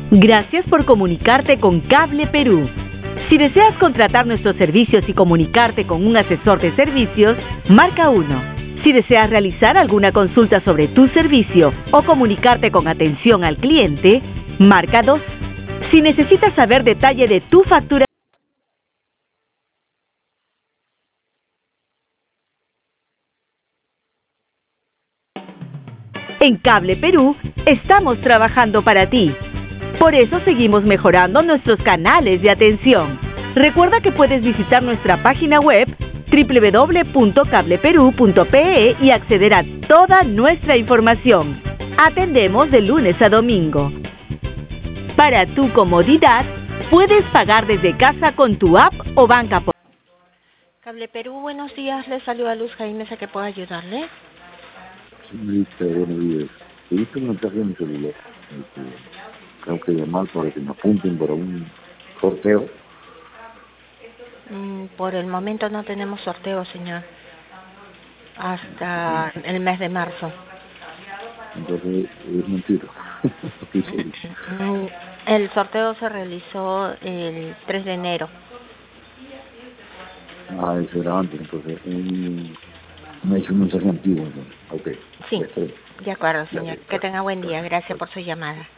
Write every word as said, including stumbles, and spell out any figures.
Gracias por comunicarte con Cable Perú. Si deseas contratar nuestros servicios y comunicarte con un asesor de servicios, marca uno. Si deseas realizar alguna consulta sobre tu servicio o comunicarte con atención al cliente, marca dos. Si necesitas saber detalle de tu factura, en Cable Perú estamos trabajando para ti. Por eso seguimos mejorando nuestros canales de atención. Recuerda que puedes visitar nuestra página web doble u doble u doble u punto cable perú punto pe e y acceder a toda nuestra información. Atendemos de lunes a domingo. Para tu comodidad, puedes pagar desde casa con tu app o banca. Cable Perú, buenos días. Le saluda Luz Jaime, ¿a qué puedo ayudarle? Señorita, buenos días. He visto un mensaje en mi celular. Este, tengo que llamar para que me apunten para un sorteo. Mm, por el momento no tenemos sorteo, señor. Hasta el mes de marzo. Entonces, es mentira. Mm, el sorteo se realizó el tres de enero. Ah, eso era antes, entonces. Un, me ha hecho un mensaje antiguo, entonces. Ok. Sí, Espero. de acuerdo, señor. Gracias. Que tenga buen día. Gracias por su llamada.